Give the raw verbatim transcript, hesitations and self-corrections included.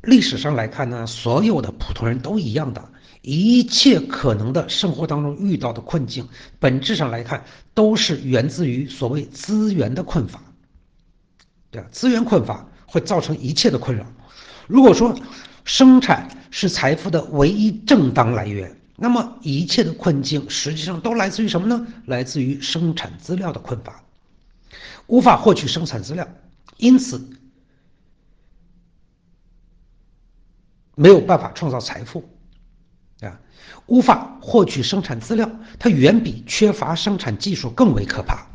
历史上来看呢，所有的普通人都一样的，一切可能的生活当中遇到的困境，本质上来看都是源自于所谓资源的困乏。对吧？资源困乏会造成一切的困扰。如果说生产是财富的唯一正当来源，那么一切的困境实际上都来自于什么呢？来自于生产资料的困乏，无法获取生产资料，因此没有办法创造财富。啊，无法获取生产资料，它远比缺乏生产技术更为可怕。